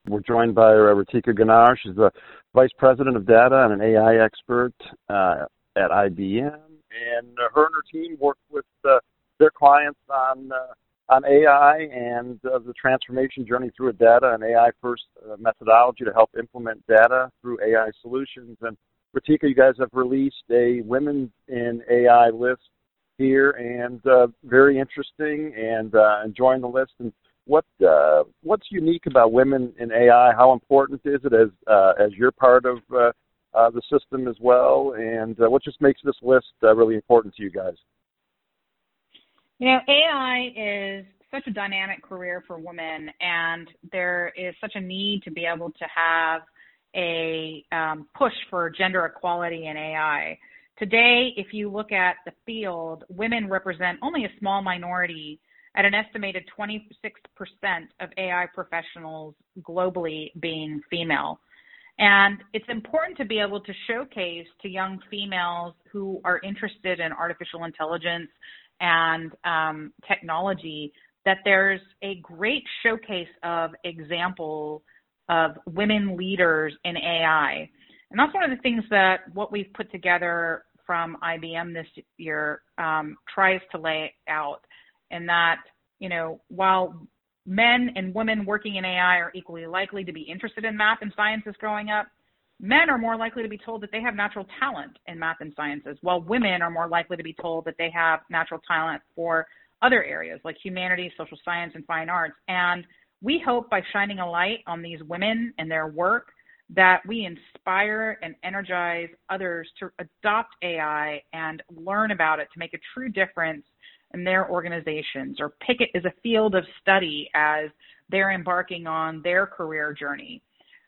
We're joined by Ritika Ganar. She's the Vice President of Data and an AI expert at IBM. And her and her team work with their clients on AI and the transformation journey through a data and AI-first methodology to help implement data through AI solutions. And Ritika, you guys have released a Women in AI list here, and very interesting, and enjoying the list. And what's unique about women in AI? How important is it as you're part of the system as well? And what just makes this list really important to you guys? You know, AI is such a dynamic career for women, and there is such a need to be able to have a push for gender equality in AI. Today, if you look at the field, women represent only a small minority at an estimated 26% of AI professionals globally being female. And it's important to be able to showcase to young females who are interested in artificial intelligence and technology that there's a great showcase of examples of women leaders in AI. And that's one of the things that what we've put together from IBM this year tries to lay out, in that, you know, while men and women working in AI are equally likely to be interested in math and sciences growing up, men are more likely to be told that they have natural talent in math and sciences, while women are more likely to be told that they have natural talent for other areas like humanities, social science, and fine arts. And we hope by shining a light on these women and their work that we inspire and energize others to adopt AI and learn about it to make a true difference in their organizations, or pick it as a field of study as they're embarking on their career journey.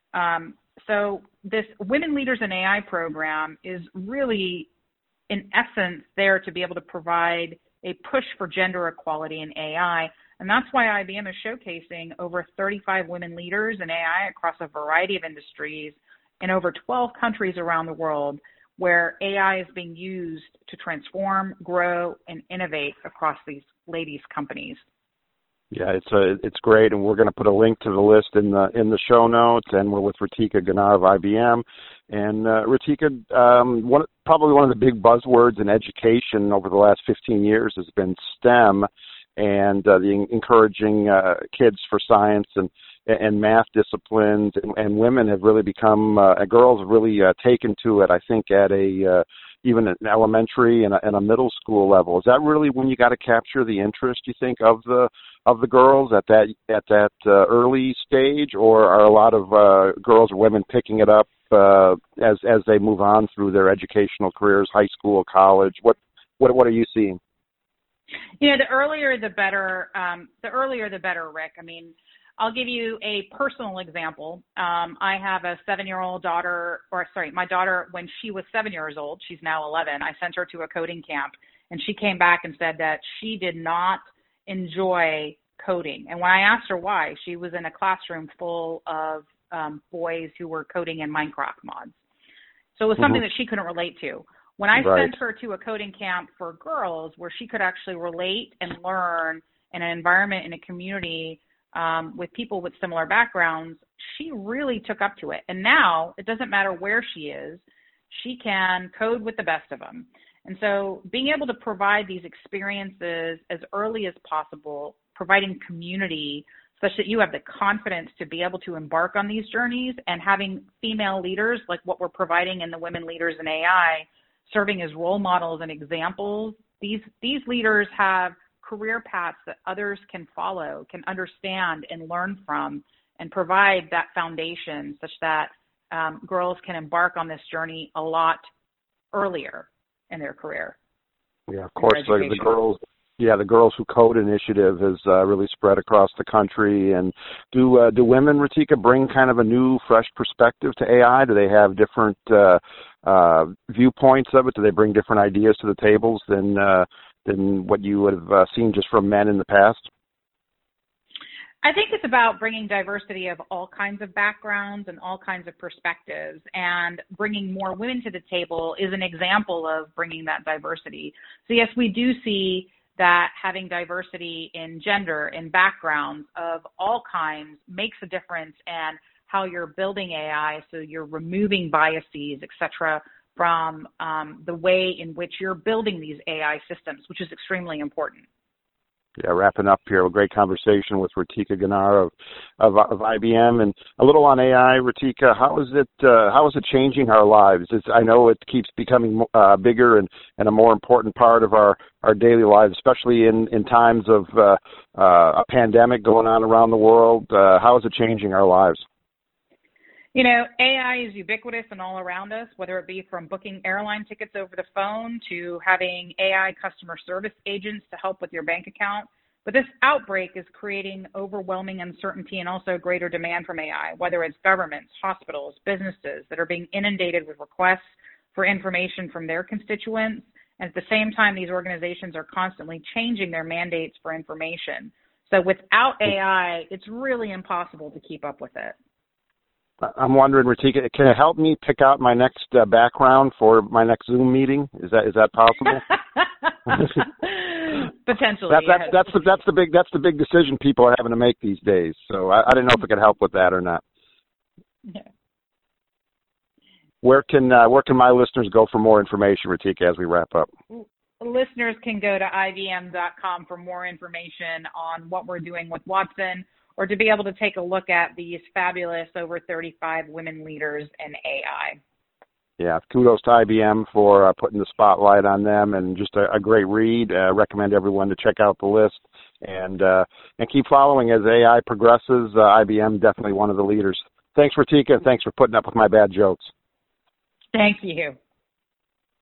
So this Women Leaders in AI program is really, in essence, there to be able to provide a push for gender equality in AI. And that's why IBM is showcasing over 35 women leaders in AI across a variety of industries in over 12 countries around the world, where AI is being used to transform, grow, and innovate across these ladies' companies. Yeah, it's great, and we're going to put a link to the list in the show notes. And we're with Ritika Ganar of IBM. And Ritika, probably one of the big buzzwords in education over the last 15 years has been STEM, and the encouraging kids for science and math disciplines, and women have really become, girls have really taken to it, I think, at even an elementary and a middle school level. Is that really when you got to capture the interest, you think, of the girls at that early stage, or are a lot of girls or women picking it up as they move on through their educational careers, high school, college? What are you seeing? You know, the earlier the better. Rick. I mean, I'll give you a personal example. I have a 7-year-old daughter, my daughter, when she was 7 years old, she's now 11, I sent her to a coding camp, and she came back and said that she did not enjoy coding. And when I asked her why, she was in a classroom full of boys who were coding in Minecraft mods. So it was something that she couldn't relate to. When I sent her to a coding camp for girls where she could actually relate and learn in an environment, in a community, with people with similar backgrounds, she really took up to it. And now it doesn't matter where she is, she can code with the best of them. And so being able to provide these experiences as early as possible, providing community such that you have the confidence to be able to embark on these journeys, and having female leaders like what we're providing in the Women Leaders in AI, serving as role models and examples. These leaders have career paths that others can follow, can understand and learn from, and provide that foundation such that girls can embark on this journey a lot earlier in their career. Yeah, of course, the Girls Who Code initiative has really spread across the country. And do women, Ritika, bring kind of a new, fresh perspective to AI? Do they have different viewpoints of it? Do they bring different ideas to the tables than what you would have seen just from men in the past? I think it's about bringing diversity of all kinds of backgrounds and all kinds of perspectives, and bringing more women to the table is an example of bringing that diversity. So yes, we do see that having diversity in gender, in backgrounds of all kinds makes a difference, and how you're building AI, so you're removing biases, et cetera, from the way in which you're building these AI systems, which is extremely important. Yeah, wrapping up here, a great conversation with Ritika Ganar of IBM, and a little on AI. Ritika, how is it changing our lives? I know it keeps becoming bigger and a more important part of our daily lives, especially in times of a pandemic going on around the world. How is it changing our lives? You know, AI is ubiquitous and all around us, whether it be from booking airline tickets over the phone to having AI customer service agents to help with your bank account. But this outbreak is creating overwhelming uncertainty and also greater demand from AI, whether it's governments, hospitals, businesses that are being inundated with requests for information from their constituents. And at the same time, these organizations are constantly changing their mandates for information. So without AI, it's really impossible to keep up with it. I'm wondering, Ritika, can it help me pick out my next background for my next Zoom meeting? Is that possible? Potentially. That's the big decision people are having to make these days. So I didn't know if it could help with that or not. Yeah. Where can my listeners go for more information, Ritika, as we wrap up? Listeners can go to IBM.com for more information on what we're doing with Watson, or to be able to take a look at these fabulous over 35 women leaders in AI. Yeah, kudos to IBM for putting the spotlight on them, and just a great read. Recommend everyone to check out the list and keep following as AI progresses. IBM definitely one of the leaders. Thanks, Ritika. Thanks for putting up with my bad jokes. Thank you.